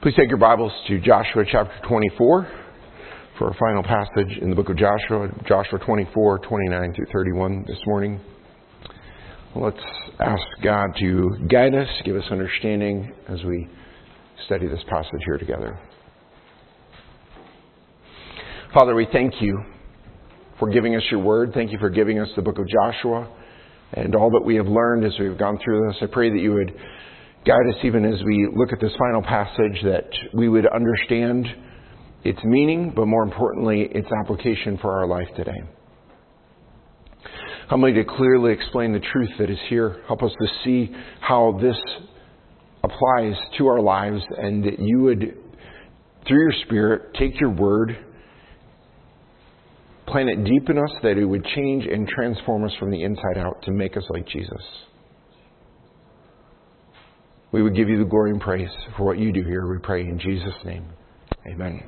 Please take your Bibles to Joshua chapter 24 for our final passage in the book of Joshua, Joshua 24, 29 through 31 this morning. Let's ask God to guide us, give us understanding as we study this passage here together. Father, we thank you for giving us your word. Thank you for giving us the book of Joshua and all that we have learned as we've gone through this. I pray that you would guide us even as we look at this final passage, that we would understand its meaning, but more importantly, its application for our life today. Help me to clearly explain the truth that is here. Help us to see how this applies to our lives, and that you would, through your Spirit, take your word, plant it deep in us, that it would change and transform us from the inside out to make us like Jesus. We would give you the glory and praise for what you do here. We pray in Jesus' name. Amen.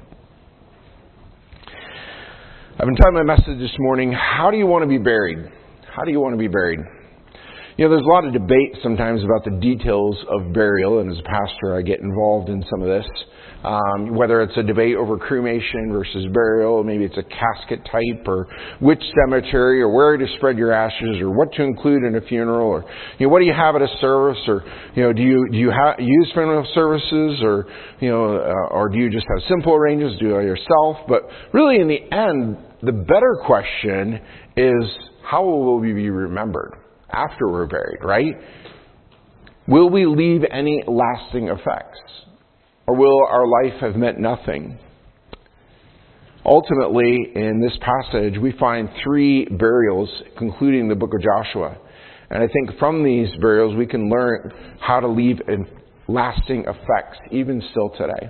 I've entitled my message this morning, How Do You Want to Be Buried? How do you want to be buried? You know, there's a lot of debate sometimes about the details of burial, and as a pastor I get involved in some of this. Whether it's a debate over cremation versus burial, maybe it's a casket type, or which cemetery, or where to spread your ashes, or what to include in a funeral, or what do you have at a service, or do you use funeral services, or or do you just have simple arrangements, do it yourself? But really, in the end, the better question is, how will we be remembered after we're buried, right? Will we leave any lasting effects? Or will our life have meant nothing? Ultimately, in this passage, we find 3 burials concluding the book of Joshua. And I think from these burials, we can learn how to leave lasting effects, even still today.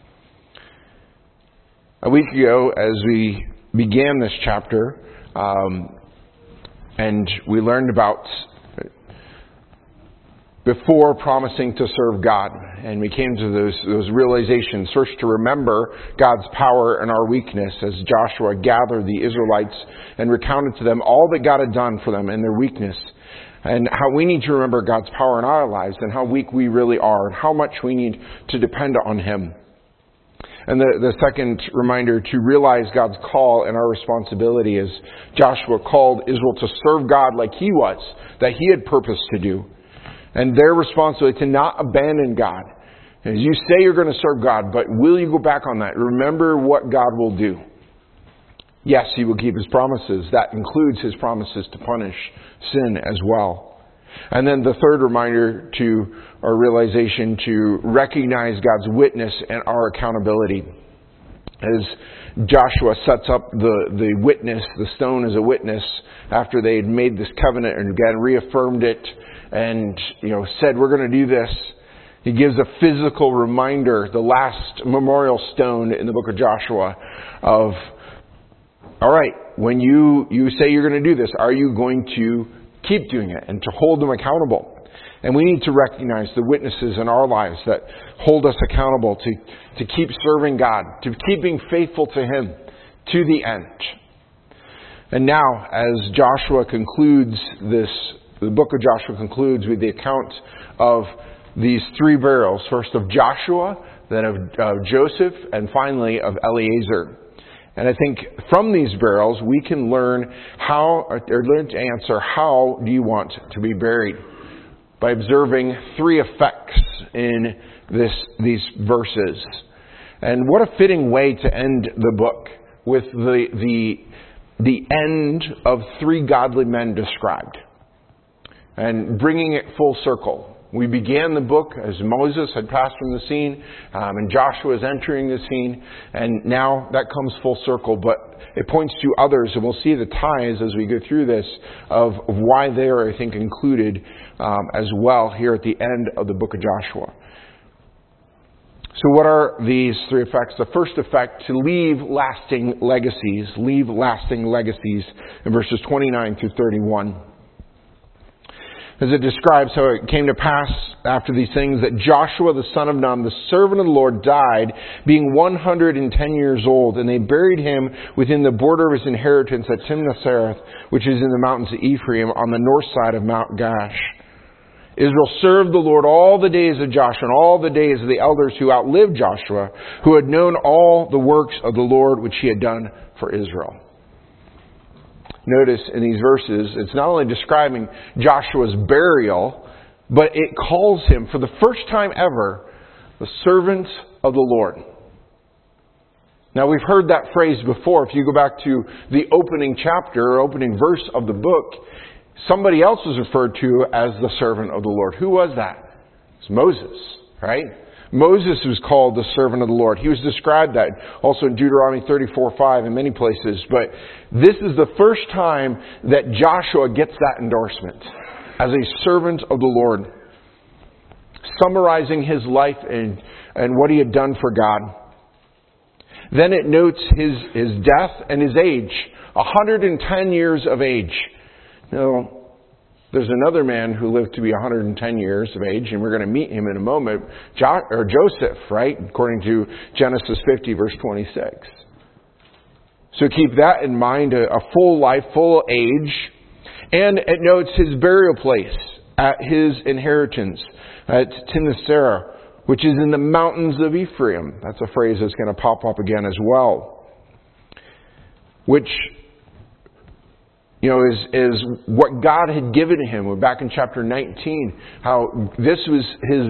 A week ago, as we began this chapter, and we learned about before promising to serve God. And we came to those realizations. First, to remember God's power and our weakness, as Joshua gathered the Israelites and recounted to them all that God had done for them and their weakness. And how we need to remember God's power in our lives, and how weak we really are, and how much we need to depend on Him. And the second reminder, to realize God's call and our responsibility, as Joshua called Israel to serve God like He was, that He had purposed to do. And their responsibility to not abandon God. As you say you're going to serve God, but will you go back on that? Remember what God will do. Yes, He will keep His promises. That includes His promises to punish sin as well. And then the third reminder to our realization, to recognize God's witness and our accountability. As Joshua sets up the witness, the stone as a witness, after they had made this covenant and again reaffirmed it, and said, we're going to do this. He gives a physical reminder, the last memorial stone in the book of Joshua, of, all right, when you say you're going to do this, are you going to keep doing it and to hold them accountable? And we need to recognize the witnesses in our lives that hold us accountable to keep serving God, to keep being faithful to Him to the end. And now, as Joshua concludes this, the book of Joshua concludes with the account of these 3 burials. First of Joshua, then of Joseph, and finally of Eleazar. And I think from these burials we can learn learn to answer, how do you want to be buried? By observing 3 effects in these verses. And what a fitting way to end the book, with the end of 3 godly men described. And bringing it full circle. We began the book as Moses had passed from the scene, and Joshua is entering the scene, and now that comes full circle, but it points to others, and we'll see the ties as we go through this of why they are, I think, included as well here at the end of the book of Joshua. So what are these 3 effects? The first effect, to leave lasting legacies. Leave lasting legacies in verses 29 through 31. As it describes how it came to pass after these things, that Joshua the son of Nun, the servant of the Lord, died, being 110 years old, and they buried him within the border of his inheritance at Timnath-Sereth, which is in the mountains of Ephraim, on the north side of Mount Gaash. Israel served the Lord all the days of Joshua and all the days of the elders who outlived Joshua, who had known all the works of the Lord which he had done for Israel. Notice in these verses, it's not only describing Joshua's burial, but it calls him, for the first time ever, the servant of the Lord. Now, we've heard that phrase before. If you go back to the opening chapter or opening verse of the book, somebody else was referred to as the servant of the Lord. Who was that? It's Moses, right? Moses was called the servant of the Lord. He was described that also in Deuteronomy 34:5 in many places. But this is the first time that Joshua gets that endorsement as a servant of the Lord, summarizing his life and what he had done for God. Then it notes his death and his age, 110 years of age. Now, there's another man who lived to be 110 years of age, and we're going to meet him in a moment, Joseph, right? According to Genesis 50, verse 26. So keep that in mind, a full life, full age. And it notes his burial place at his inheritance at Timnath-Serah, which is in the mountains of Ephraim. That's a phrase that's going to pop up again as well. Which, is what God had given him. We're back in chapter 19. How this was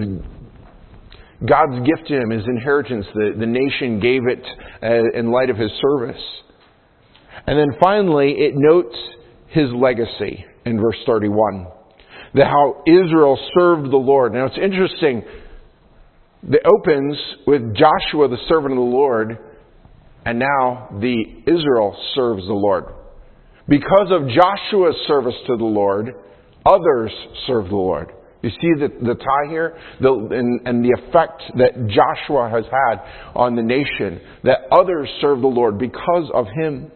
God's gift to him, his inheritance. The nation gave it in light of his service. And then finally, it notes his legacy in verse 31. That how Israel served the Lord. Now it's interesting. It opens with Joshua, the servant of the Lord, and now Israel serves the Lord. Because of Joshua's service to the Lord, others serve the Lord. You see the tie here? And the effect that Joshua has had on the nation. That others serve the Lord because of him.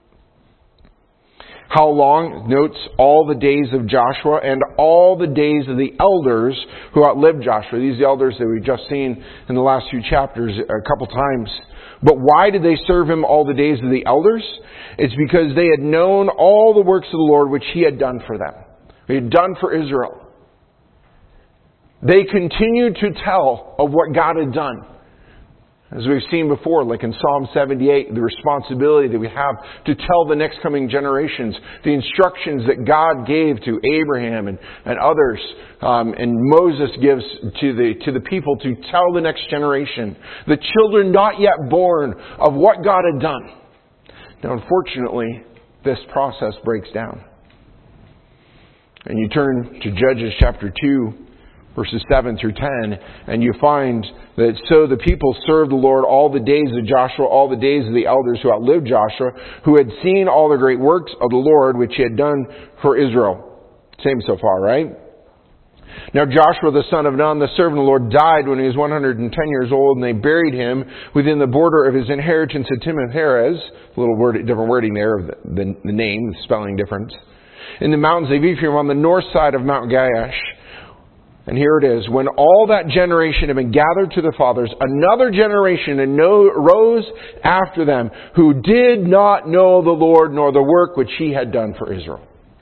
How long? Notes all the days of Joshua and all the days of the elders who outlived Joshua. These elders that we've just seen in the last few chapters a couple times. But why did they serve him all the days of the elders? It's because they had known all the works of the Lord which he had done for them. He had done for Israel. They continued to tell of what God had done. As we've seen before, like in Psalm 78, the responsibility that we have to tell the next coming generations, the instructions that God gave to Abraham and others, and Moses gives to the people to tell the next generation, the children not yet born, of what God had done. Now, unfortunately, this process breaks down. And you turn to Judges chapter 2, verses 7 through 10, and you find that so the people served the Lord all the days of Joshua, all the days of the elders who outlived Joshua, who had seen all the great works of the Lord which he had done for Israel. Same so far, right? Now Joshua the son of Nun, the servant of the Lord, died when he was 110 years old, and they buried him within the border of his inheritance at Timnath-Serah. A little different wording there of the name, the spelling difference. In the mountains of Ephraim on the north side of Mount Gaash. And here it is. When all that generation had been gathered to the fathers, another generation arose after them who did not know the Lord nor the work which he had done for Israel.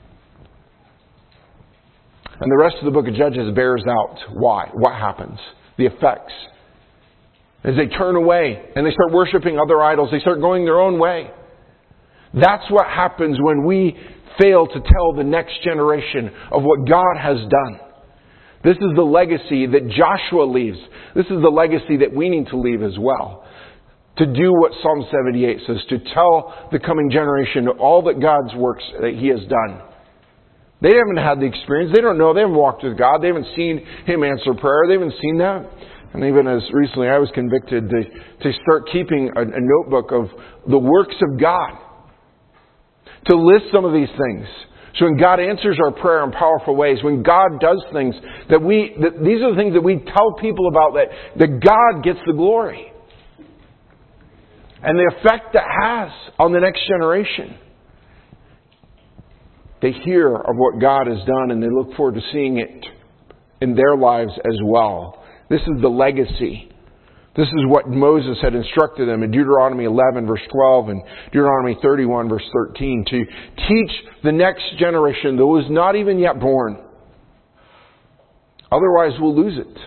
And the rest of the book of Judges bears out why. What happens. The effects. As they turn away and they start worshiping other idols, they start going their own way. That's what happens when we fail to tell the next generation of what God has done. This is the legacy that Joshua leaves. This is the legacy that we need to leave as well. To do what Psalm 78 says, to tell the coming generation all that God's works that he has done. They haven't had the experience. They don't know. They haven't walked with God. They haven't seen him answer prayer. They haven't seen that. And even as recently I was convicted to start keeping a notebook of the works of God. To list some of these things. So when God answers our prayer in powerful ways, when God does things that these are the things that we tell people about, that God gets the glory. And the effect that has on the next generation. They hear of what God has done and they look forward to seeing it in their lives as well. This is the legacy. This is what Moses had instructed them in Deuteronomy 11 verse 12 and Deuteronomy 31 verse 13 to teach the next generation that was not even yet born. Otherwise, we'll lose it.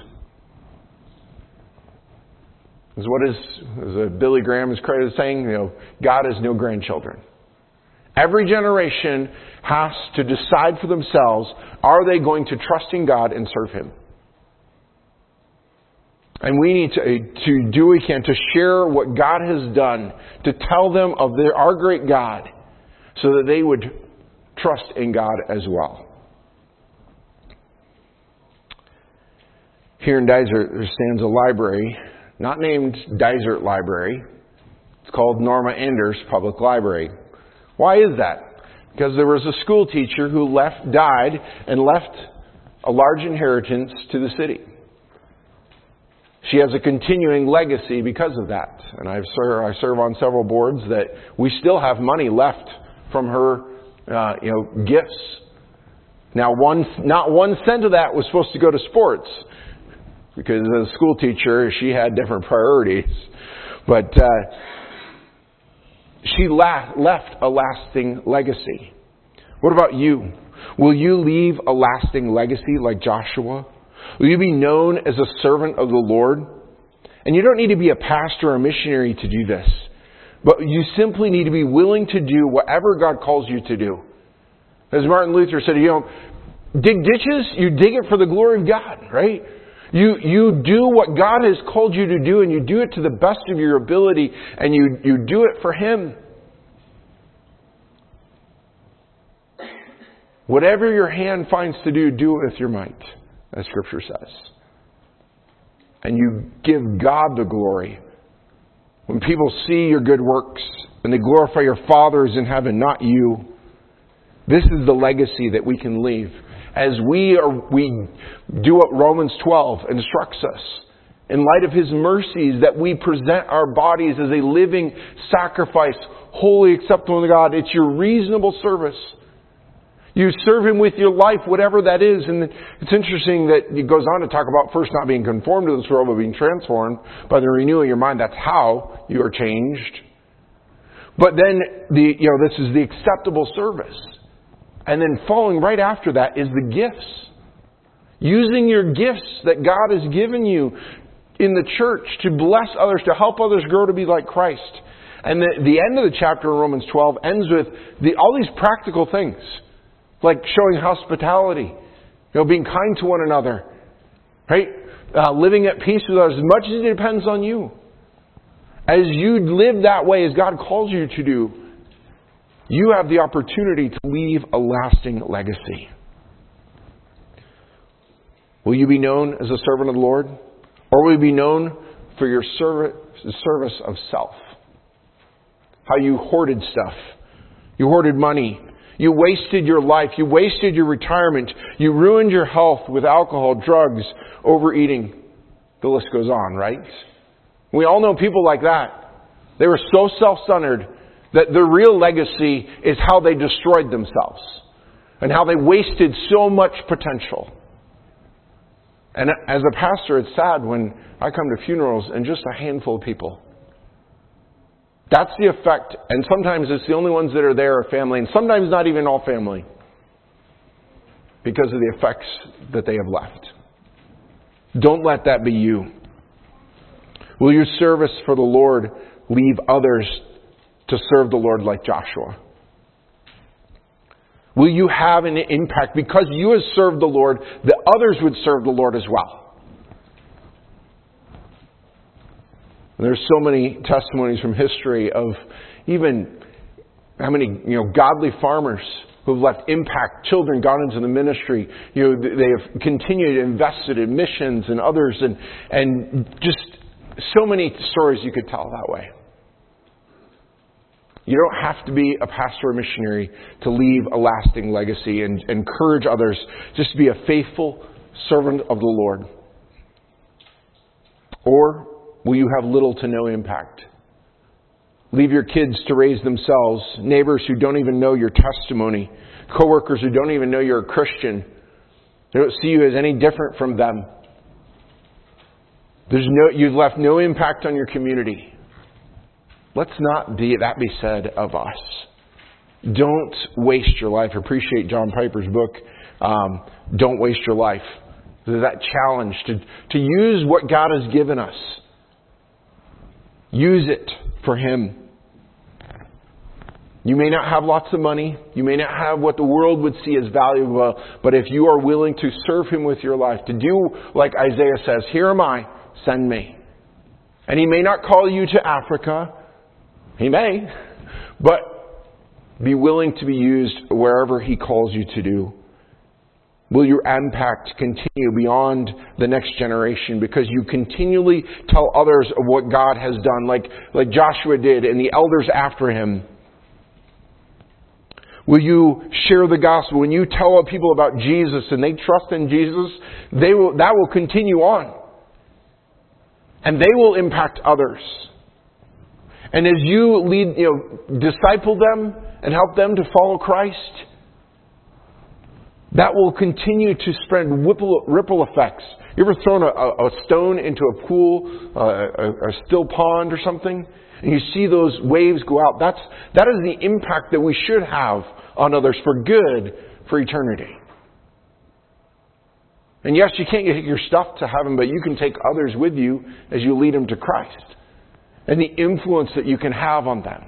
As Billy Graham is credited as saying, God has no grandchildren. Every generation has to decide for themselves, are they going to trust in God and serve Him? And we need to do what we can to share what God has done, to tell them of our great God, so that they would trust in God as well. Here in Dysart, there stands a library, not named Dysart Library. It's called Norma Anders Public Library. Why is that? Because there was a school teacher who died and left a large inheritance to the city. She has a continuing legacy because of that. And I serve on several boards that we still have money left from her gifts. Now, not 1 cent of that was supposed to go to sports, because as a school teacher, she had different priorities. But she left a lasting legacy. What about you? Will you leave a lasting legacy like Joshua? Will you be known as a servant of the Lord? And you don't need to be a pastor or a missionary to do this. But you simply need to be willing to do whatever God calls you to do. As Martin Luther said, dig ditches, you dig it for the glory of God, right? You do what God has called you to do, and you do it to the best of your ability, and you do it for Him. Whatever your hand finds to do, do it with your might, as Scripture says. And you give God the glory. When people see your good works, and they glorify your Father who's in heaven, not you. This is the legacy that we can leave. As we do what Romans 12 instructs us. In light of His mercies, that we present our bodies as a living sacrifice, holy, acceptable to God. It's your reasonable service. You serve Him with your life, whatever that is. And it's interesting that it goes on to talk about first not being conformed to this world, but being transformed by the renewing of your mind. That's how you are changed. But then, this is the acceptable service. And then following right after that is the gifts. Using your gifts that God has given you in the church to bless others, to help others grow to be like Christ. And the end of the chapter in Romans 12 ends with all these practical things. Like showing hospitality, being kind to one another, right? Living at peace with others, as much as it depends on you. As you live that way, as God calls you to do, you have the opportunity to leave a lasting legacy. Will you be known as a servant of the Lord? Or will you be known for your service of self? How you hoarded stuff. You hoarded money. You wasted your life. You wasted your retirement. You ruined your health with alcohol, drugs, overeating. The list goes on, right? We all know people like that. They were so self-centered that their real legacy is how they destroyed themselves and how they wasted so much potential. And as a pastor, it's sad when I come to funerals and just a handful of people. That's the effect. And sometimes it's the only ones that are there are family, and sometimes not even all family, because of the effects that they have left. Don't let that be you. Will your service for the Lord leave others to serve the Lord like Joshua? Will you have an impact because you have served the Lord, that others would serve the Lord as well? And there's so many testimonies from history of even how many godly farmers who have left impact, children gone into the ministry. They have continued invested in missions and others, and just so many stories you could tell that way. You don't have to be a pastor or missionary to leave a lasting legacy and encourage others just to be a faithful servant of the Lord. Or will you have little to no impact? Leave your kids to raise themselves, neighbors who don't even know your testimony, coworkers who don't even know you're a Christian. They don't see you as any different from them. You've left no impact on your community. Let's not that be said of us. Don't waste your life. I appreciate John Piper's book, Don't Waste Your Life. that challenge to use what God has given us. Use it for Him. You may not have lots of money. You may not have what the world would see as valuable. But if you are willing to serve Him with your life, to do like Isaiah says, "Here am I, send me." And He may not call you to Africa. He may. But be willing to be used wherever He calls you to do. Will your impact continue beyond the next generation because you continually tell others of what God has done, like Joshua did and the elders after him? Will you share the gospel? When you tell people about Jesus and they trust in Jesus, that will continue on. And they will impact others. And as you lead, disciple them and help them to follow Christ, that will continue to spread ripple effects. You ever thrown a stone into a pool, a still pond or something, and you see those waves go out? That is the impact that we should have on others for good, for eternity. And yes, you can't take your stuff to heaven, but you can take others with you as you lead them to Christ. And the influence that you can have on them.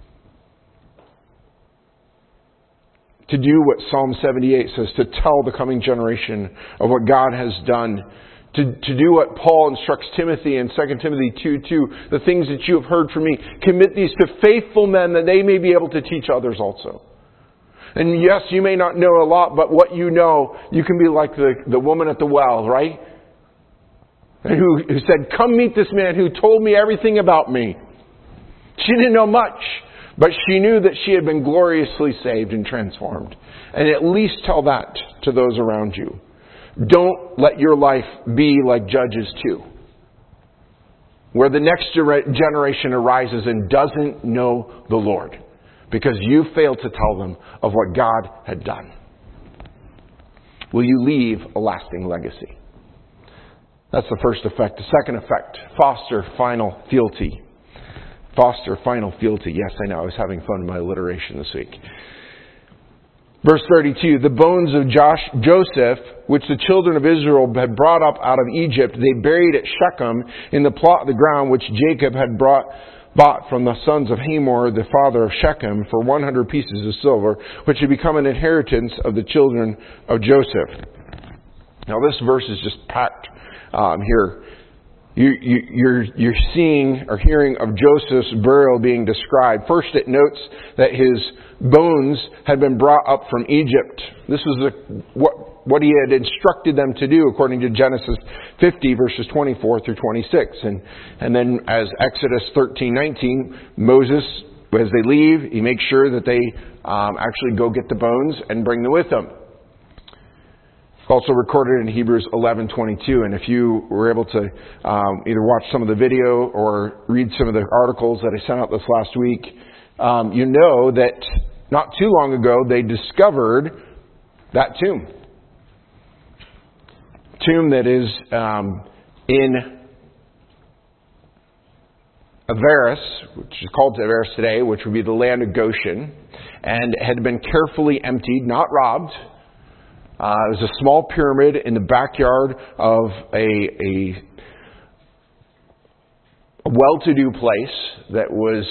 To do what Psalm 78 says, to tell the coming generation of what God has done. To do what Paul instructs Timothy in 2 Timothy 2:2, the things that you have heard from me, commit these to faithful men that they may be able to teach others also. And yes, you may not know a lot, but what you know, you can be like the woman at the well, right? And who said, "Come meet this man who told me everything about me." She didn't know much, but she knew that she had been gloriously saved and transformed. And at least tell that to those around you. Don't let your life be like Judges 2, where the next generation arises and doesn't know the Lord because you failed to tell them of what God had done. Will you leave a lasting legacy? That's the first effect. The second effect, foster final fealty. Foster final fealty. Yes, I know. I was having fun with my alliteration this week. Verse 32, the bones of Joseph, which the children of Israel had brought up out of Egypt, they buried at Shechem in the plot of the ground which Jacob had bought from the sons of Hamor, the father of Shechem, for 100 pieces of silver, which had become an inheritance of the children of Joseph. Now this verse is just packed here. You're seeing or hearing of Joseph's burial being described. First, it notes that his bones had been brought up from Egypt. This is what he had instructed them to do according to Genesis 50, verses 24 through 26. And then as Exodus 13:19, Moses, as they leave, he makes sure that they actually go get the bones and bring them with them. Also recorded in Hebrews 11:22, and if you were able to either watch some of the video or read some of the articles that I sent out this last week, you know that not too long ago they discovered that tomb. Tomb that is in Avaris, which is called Avaris today, which would be the land of Goshen, and had been carefully emptied, not robbed. It was a small pyramid in the backyard of a well-to-do place that was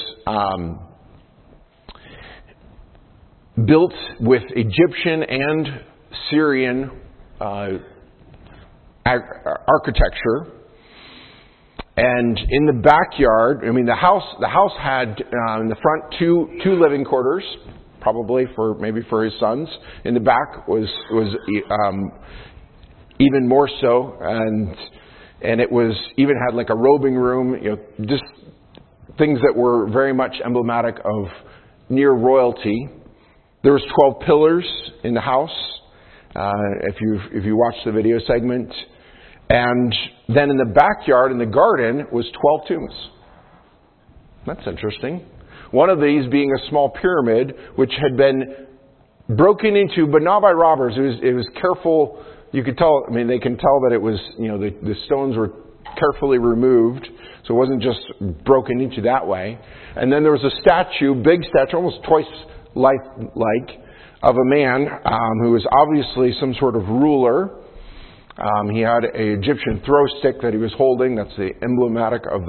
built with Egyptian and Syrian architecture. And in the backyard, the house had in the front two living quarters. Probably maybe for his sons. In the back was even more so, and it was even had like a robing room, just things that were very much emblematic of near royalty. There was 12 pillars in the house. If you watch the video segment, and then in the backyard in the garden was 12 tombs. That's interesting. One of these being a small pyramid, which had been broken into, but not by robbers. It was careful. You could tell. They can tell that it was. The stones were carefully removed, so it wasn't just broken into that way. And then there was a statue, big statue, almost twice like, of a man who was obviously some sort of ruler. He had an Egyptian throw stick that he was holding. That's the emblematic of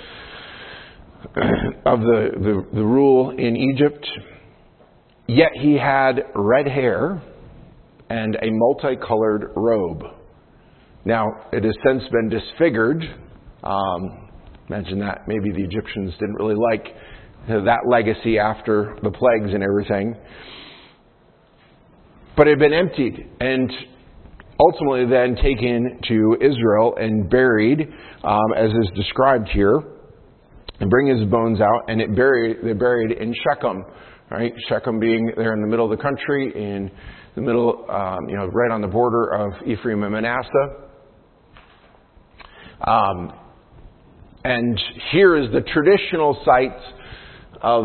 the rule in Egypt. Yet he had red hair and a multicolored robe. Now, it has since been disfigured. Imagine that. Maybe the Egyptians didn't really like that legacy after the plagues and everything. But it had been emptied and ultimately then taken to Israel and buried, as is described here, and bring his bones out, and they buried in Shechem, right? Shechem being there in the middle of the country, in the middle, right on the border of Ephraim and Manasseh. And here is the traditional site of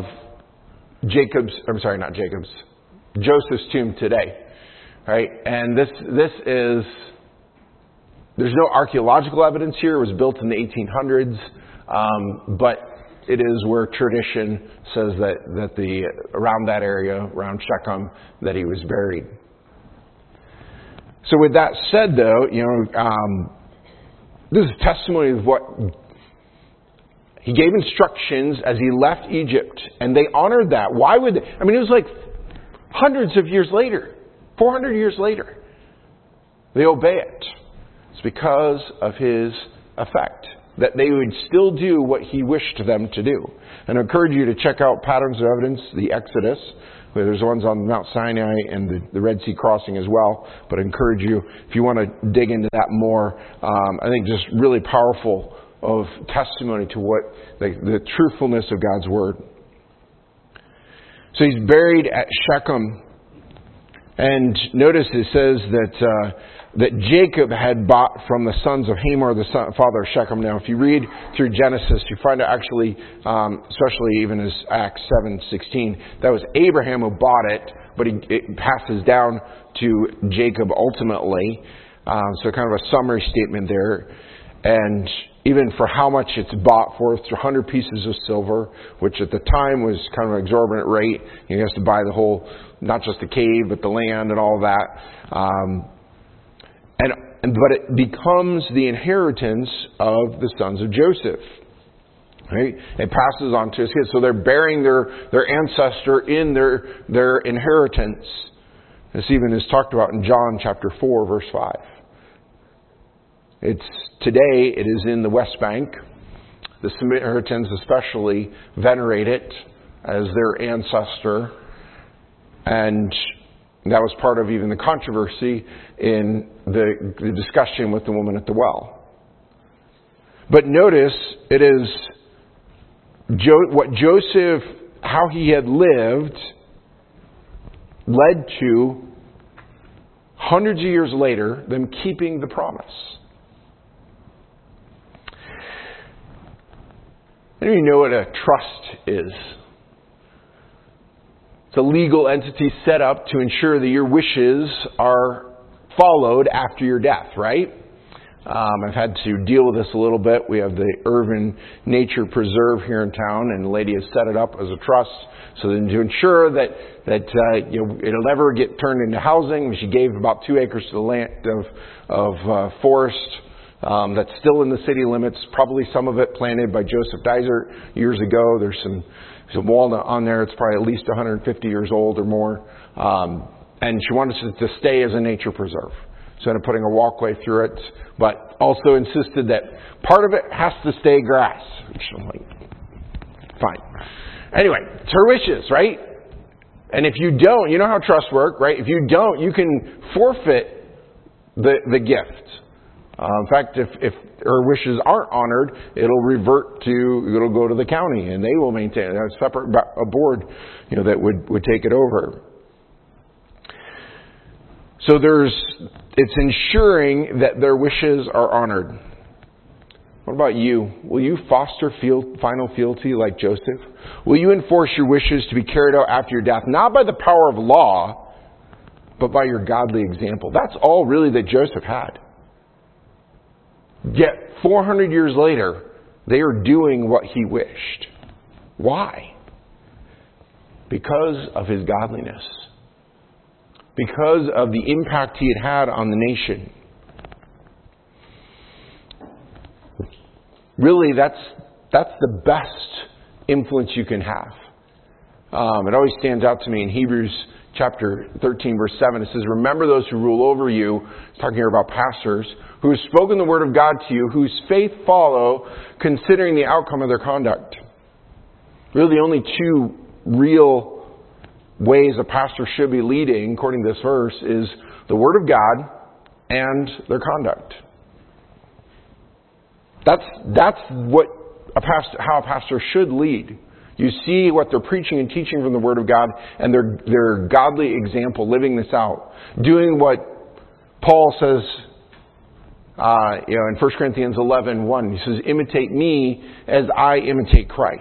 Joseph's tomb today. Right? And this is, there's no archaeological evidence here. It was built in the 1800s, but it is where tradition says that around that area, around Shechem, that he was buried. So with that said, though, this is testimony of what he gave instructions as he left Egypt, and they honored that. Why would they? I mean, it was like hundreds of years later. 400 years later, they obey it. It's because of his effect, that they would still do what he wished them to do. And I encourage you to check out Patterns of Evidence, the Exodus, where there's ones on Mount Sinai and the Red Sea crossing as well. But I encourage you, if you want to dig into that more, I think just really powerful of testimony to what the truthfulness of God's Word. So he's buried at Shechem. And notice it says that Jacob had bought from the sons of Hamor, the father of Shechem. Now, if you read through Genesis, you find out actually, especially even as Acts 7:16, that was Abraham who bought it, but it passes down to Jacob ultimately. So kind of a summary statement there. And even for how much it's bought for, it's 100 pieces of silver, which at the time was kind of an exorbitant rate. He has to buy the whole, not just the cave, but the land and all that. But it becomes the inheritance of the sons of Joseph. Right? It passes on to his kids. So they're burying their ancestor in their inheritance. This even is talked about in John chapter 4, verse 5. Today it is in the West Bank. The Samaritans especially venerate it as their ancestor. And that was part of even the controversy in the discussion with the woman at the well. But notice, it is what Joseph, how he had lived, led to hundreds of years later, them keeping the promise. I don't even know what a trust is. It's a legal entity set up to ensure that your wishes are followed after your death, right? I've had to deal with this a little bit. We have the Irvin Nature Preserve here in town, and the lady has set it up as a trust so then to ensure that it'll never get turned into housing. She gave about 2 acres to the land of forest that's still in the city limits. Probably some of it planted by Joseph Dysart years ago. There's some walnut on there. It's probably at least 150 years old or more. And she wanted it to stay as a nature preserve. So ended up putting a walkway through it, but also insisted that part of it has to stay grass. Which I'm like, fine. Anyway, it's her wishes, right? And if you don't, you know how trusts work, right? If you don't, you can forfeit the gift. In fact, if her wishes aren't honored, it'll go to the county, and they will maintain it. There's a board, that would take it over. So it's ensuring that their wishes are honored. What about you? Will you foster final fealty like Joseph? Will you enforce your wishes to be carried out after your death, not by the power of law, but by your godly example? That's all really that Joseph had. Yet 400 years later, they are doing what he wished. Why? Because of his godliness. Because of the impact he had on the nation. really that's the best influence you can have. It always stands out to me in Hebrews chapter 13, verse 7. It says, remember those who rule over you, talking here about pastors, who have spoken the word of God to you, whose faith follow, considering the outcome of their conduct. Really, the only two real ways a pastor should be leading, according to this verse, is the word of God and their conduct. That's what how a pastor should lead. You see what they're preaching and teaching from the Word of God and their godly example, living this out. Doing what Paul says in 1 Corinthians 11:1. He says, imitate me as I imitate Christ.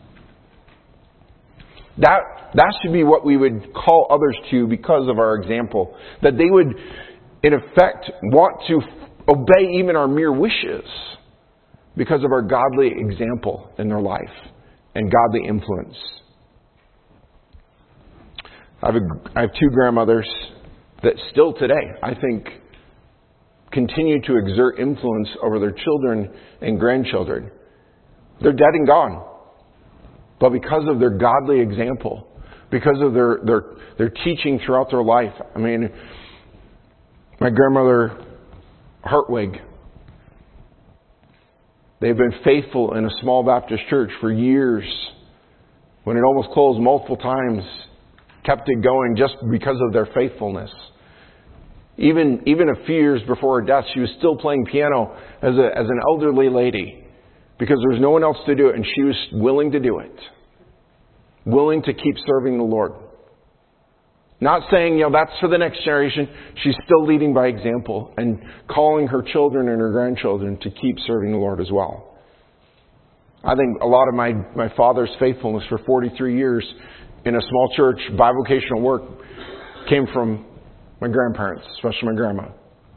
That should be what we would call others to because of our example. That they would, in effect, want to obey even our mere wishes because of our godly example in their life and godly influence. I have two grandmothers that still today, I think, continue to exert influence over their children and grandchildren. They're dead and gone. But because of their godly example, because of their teaching throughout their life. I mean, my grandmother Hartwig, they've been faithful in a small Baptist church for years. When it almost closed multiple times, kept it going just because of their faithfulness. Even a few years before her death, she was still playing piano as an elderly lady because there was no one else to do it, and she was willing to do it. Willing to keep serving the Lord. Not saying, that's for the next generation. She's still leading by example and calling her children and her grandchildren to keep serving the Lord as well. I think a lot of my father's faithfulness for 43 years in a small church, bivocational work, came from my grandparents, especially my grandma.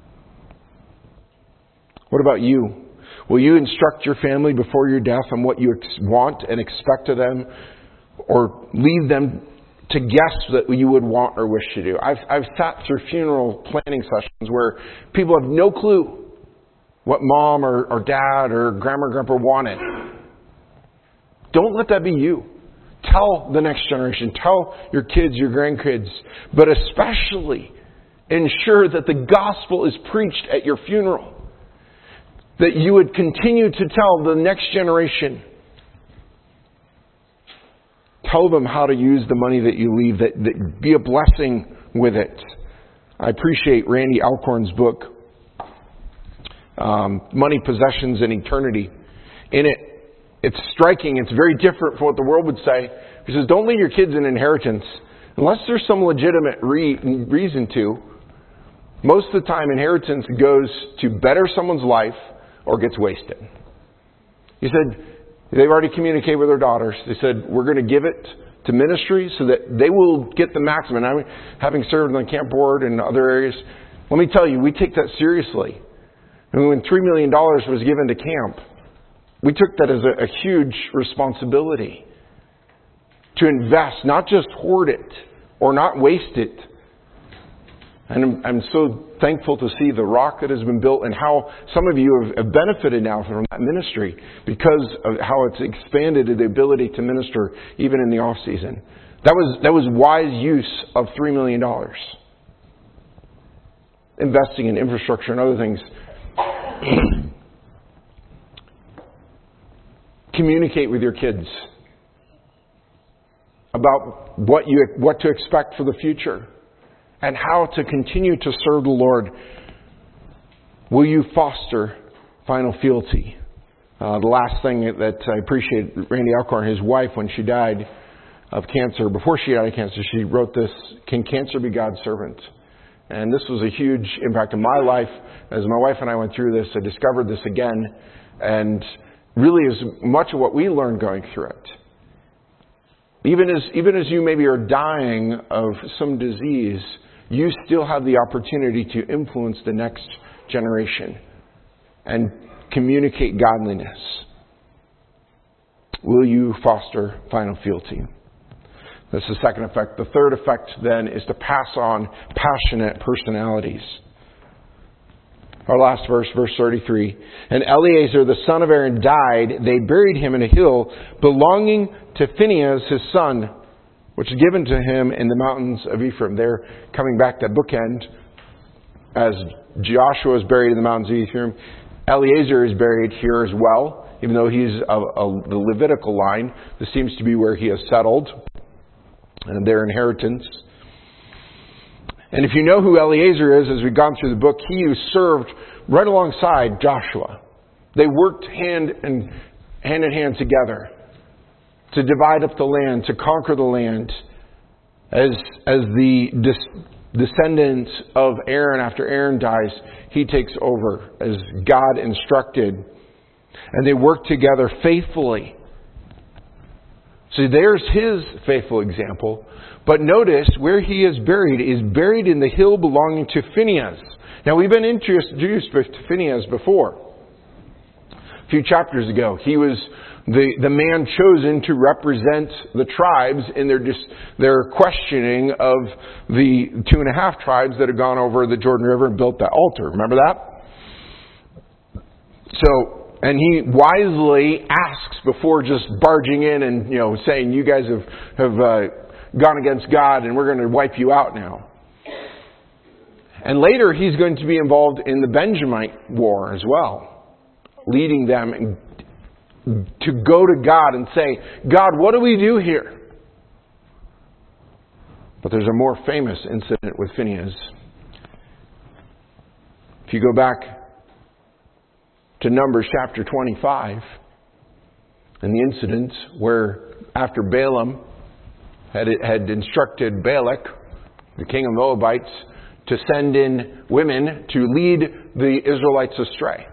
What about you? Will you instruct your family before your death on what you want and expect of them, or leave them to guess that you would want or wish to do? I've sat through funeral planning sessions where people have no clue what mom or dad or grandma or grandpa wanted. Don't let that be you. Tell the next generation. Tell your kids, your grandkids. But especially ensure that the gospel is preached at your funeral. That you would continue to tell the next generation. Tell them how to use the money that you leave. That be a blessing with it. I appreciate Randy Alcorn's book, Money, Possessions, and Eternity. In it, it's striking. It's very different from what the world would say. He says, don't leave your kids an inheritance unless there's some legitimate reason to. Most of the time, inheritance goes to better someone's life or gets wasted. He said, they've already communicated with their daughters. They said, we're going to give it to ministry so that they will get the maximum. And having served on the camp board and other areas, let me tell you, we take that seriously. And when $3 million was given to camp, we took that as a huge responsibility to invest, not just hoard it or not waste it. And I'm so thankful to see the rock that has been built and how some of you have benefited now from that ministry because of how it's expanded the ability to minister even in the off season. That was wise use of $3 million. Investing in infrastructure and other things. Communicate with your kids about what to expect for the future and how to continue to serve the Lord. Will you foster final fealty? The last thing that I appreciate, Randy Alcorn, his wife, when she died of cancer, before she died of cancer, she wrote this, "Can cancer be God's servant?" And this was a huge impact in my life. As my wife and I went through this, I discovered this again, and really is much of what we learned going through it. Even as you maybe are dying of some disease, you still have the opportunity to influence the next generation and communicate godliness. Will you foster final fealty? That's the second effect. The third effect then is to pass on passionate personalities. Our last verse, verse 33. And Eleazar, the son of Aaron, died. They buried him in a hill belonging to Phinehas, his son, which is given to him in the mountains of Ephraim. They're coming back to bookend. As Joshua is buried in the mountains of Ephraim, Eleazar is buried here as well. Even though he's the Levitical line, this seems to be where he has settled and their inheritance. And if you know who Eleazar is, as we've gone through the book, he served right alongside Joshua. They worked hand in hand together to divide up the land, to conquer the land. As the descendant of Aaron, after Aaron dies, he takes over as God instructed. And they work together faithfully. So there's his faithful example. But notice where he is buried in the hill belonging to Phinehas. Now we've been introduced to Phinehas before. A few chapters ago. He was the man chosen to represent the tribes in their questioning of the 2.5 tribes that had gone over the Jordan River and built that altar. Remember that? And he wisely asks before just barging in and saying, you guys have gone against God and we're going to wipe you out now. And later he's going to be involved in the Benjamite war as well, leading them to go to God and say, God, what do we do here? But there's a more famous incident with Phinehas. If you go back to Numbers chapter 25, and the incident where after Balaam had instructed Balak, the king of Moabites, to send in women to lead the Israelites astray.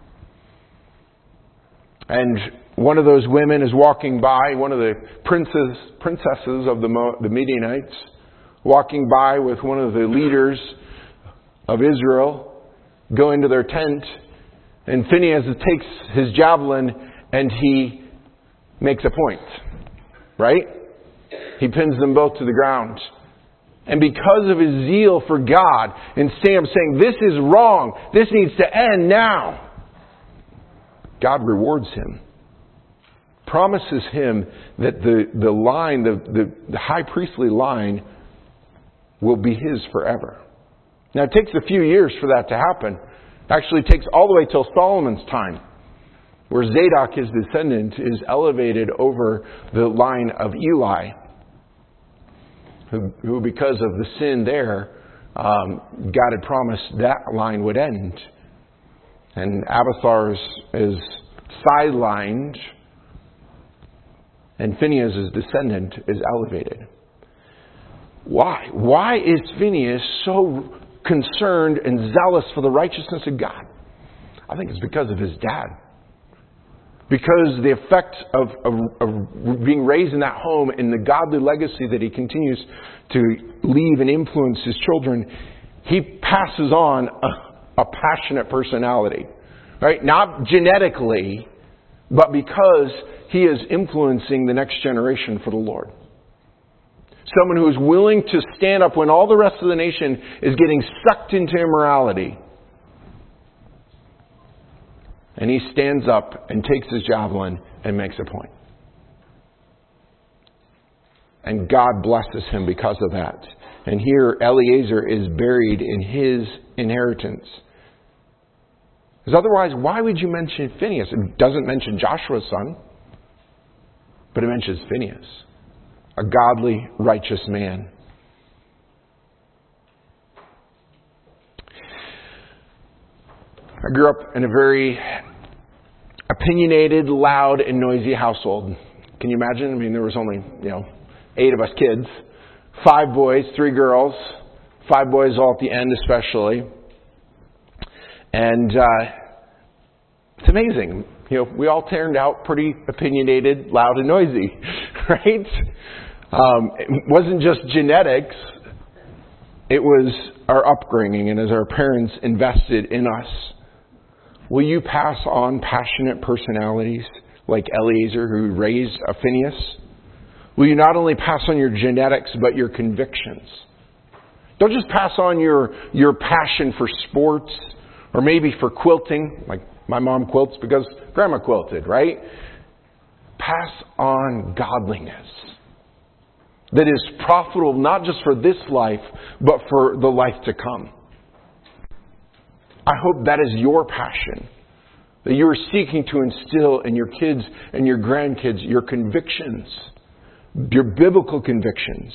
And one of those women is walking by, one of the princesses of the Midianites, walking by with one of the leaders of Israel, go into their tent, and Phinehas takes his javelin and he makes a point. Right? He pins them both to the ground. And because of his zeal for God and Sam saying, this is wrong, this needs to end now, God rewards him. Promises him that the line, the high priestly line, will be his forever. Now it takes a few years for that to happen. Actually, it takes all the way till Solomon's time, where Zadok, his descendant, is elevated over the line of Eli, who because of the sin there, God had promised that line would end. And Abiathar is sidelined, and Phinehas' descendant is elevated. Why? Why is Phinehas so concerned and zealous for the righteousness of God? I think it's because of his dad. Because the effect of being raised in that home and the godly legacy that he continues to leave and influence his children, he passes on a passionate personality. Right? Not genetically, but because he is influencing the next generation for the Lord. Someone who is willing to stand up when all the rest of the nation is getting sucked into immorality. And he stands up and takes his javelin and makes a point. And God blesses him because of that. And here Eleazar is buried in his inheritance. Because otherwise, why would you mention Phinehas? It doesn't mention Joshua's son, but it mentions Phinehas, a godly, righteous man. I grew up in a very opinionated, loud, and noisy household. Can you imagine? I mean, there was only, 8 of us kids. 5 boys, 3 girls. 5 boys all at the end especially. And it's amazing. We all turned out pretty opinionated, loud, and noisy. Right? It wasn't just genetics. It was our upbringing and as our parents invested in us. Will you pass on passionate personalities like Eleazar, who raised a Phinehas? Will you not only pass on your genetics, but your convictions? Don't just pass on your passion for sports Or maybe for quilting, like my mom quilts because Grandma quilted, right? Pass on godliness that is profitable not just for this life, but for the life to come. I hope that is your passion, that you are seeking to instill in your kids and your grandkids your convictions, your biblical convictions.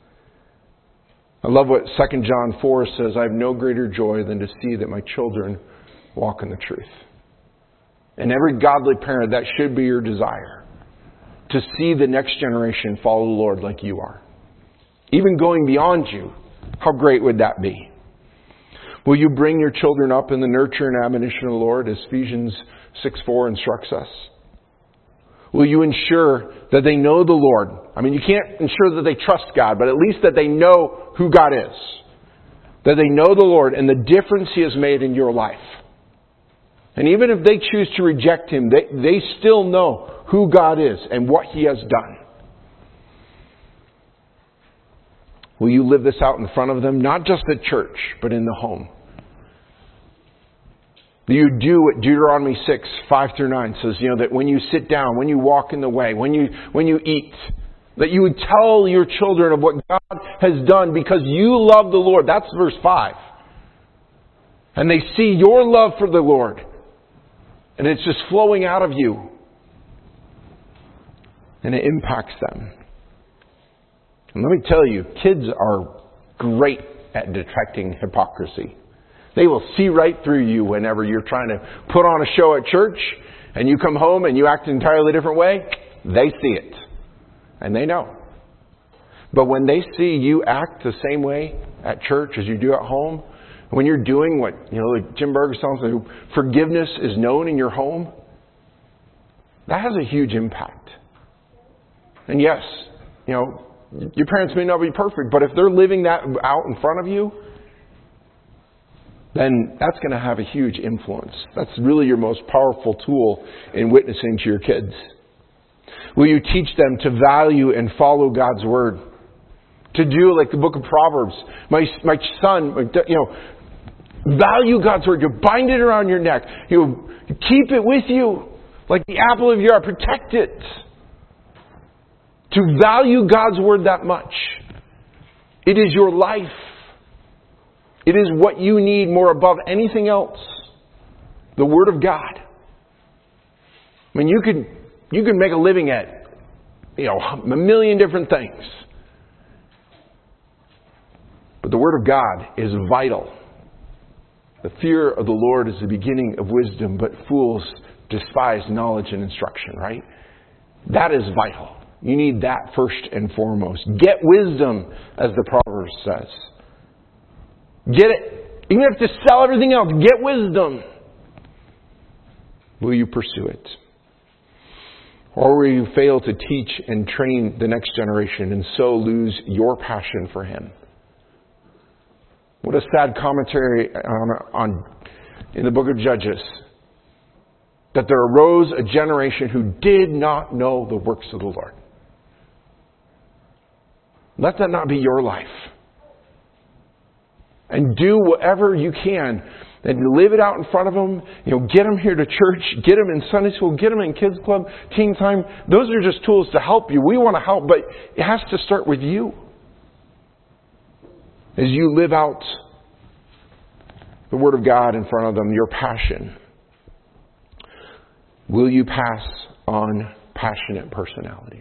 I love what 2 John 4 says, I have no greater joy than to see that my children walk in the truth. And every godly parent, that should be your desire, to see the next generation follow the Lord like you are. Even going beyond you, how great would that be? Will you bring your children up in the nurture and admonition of the Lord, as Ephesians 6:4 instructs us? Will you ensure that they know the Lord? I mean, you can't ensure that they trust God, but at least that they know who God is. That they know the Lord and the difference He has made in your life. And even if they choose to reject Him, they still know who God is and what He has done. Will you live this out in front of them? Not just at church, but in the home. Do you do what Deuteronomy 6:5-9 says, that when you sit down, when you walk in the way, when you eat, that you would tell your children of what God has done because you love the Lord. That's verse 5. And they see your love for the Lord. And it's just flowing out of you. And it impacts them. And let me tell you, kids are great at detecting hypocrisy. They will see right through you whenever you're trying to put on a show at church and you come home and you act an entirely different way. They see it. And they know. But when they see you act the same way at church as you do at home, when you're doing what, like Jim Berger tells us, forgiveness is known in your home, that has a huge impact. And yes, your parents may not be perfect, but if they're living that out in front of you, then that's going to have a huge influence. That's really your most powerful tool in witnessing to your kids. Will you teach them to value and follow God's Word? To do like the book of Proverbs. My son, value God's Word. You bind it around your neck. You keep it with you like the apple of your eye. Protect it. To value God's Word that much. It is your life. It is what you need more above anything else. The Word of God. I mean, you can make a living at, a million different things. But the Word of God is vital. The fear of the Lord is the beginning of wisdom, but fools despise knowledge and instruction, right? That is vital. You need that first and foremost. Get wisdom, as the Proverbs says. Get it. Even if you have to sell everything else, get wisdom. Will you pursue it? Or will you fail to teach and train the next generation and so lose your passion for Him? What a sad commentary in the book of Judges. That there arose a generation who did not know the works of the Lord. Let that not be your life. And do whatever you can and live it out in front of them. Get them here to church, get them in Sunday school, get them in kids club, teen time. Those are just tools to help you. We want to help, but it has to start with you. As you live out the Word of God in front of them, your passion, will you pass on passionate personalities?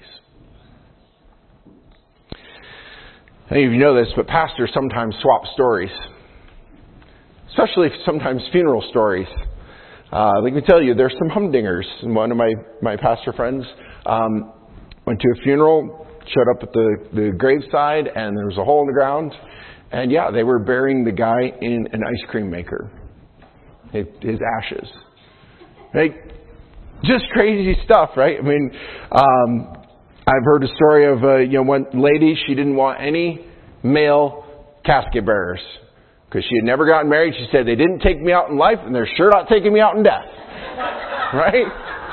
I don't know if you know this, but pastors sometimes swap stories. Especially sometimes funeral stories. Let me tell you, there's some humdingers. One of my pastor friends went to a funeral, showed up at the graveside, and there was a hole in the ground. And yeah, they were burying the guy in an ice cream maker. His ashes. Right? Just crazy stuff, right? I mean, I've heard a story of one lady, she didn't want any male casket bearers because she had never gotten married. She said, they didn't take me out in life and they're sure not taking me out in death. Right?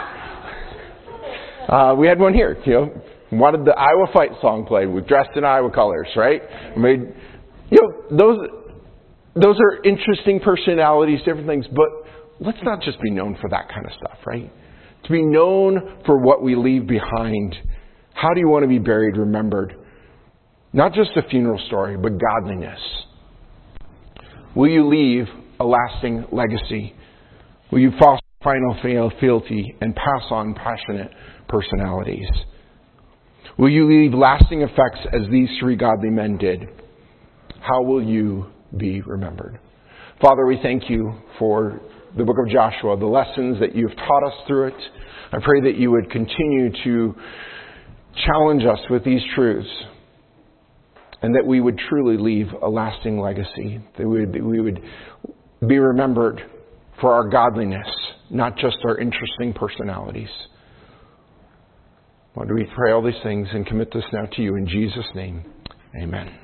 We had one here, wanted the Iowa Fight song played. We dressed in Iowa colors, right? I mean, those are interesting personalities, different things, but let's not just be known for that kind of stuff, right? To be known for what we leave behind. How do you want to be buried, remembered? Not just a funeral story, but godliness. Will you leave a lasting legacy? Will you foster final fealty and pass on passionate personalities? Will you leave lasting effects as these three godly men did? How will you be remembered? Father, we thank you for the book of Joshua, the lessons that you've taught us through it. I pray that you would continue to challenge us with these truths, and that we would truly leave a lasting legacy, that we would be remembered for our godliness, not just our interesting personalities. Lord, we pray all these things and commit this now to you in Jesus' name. Amen.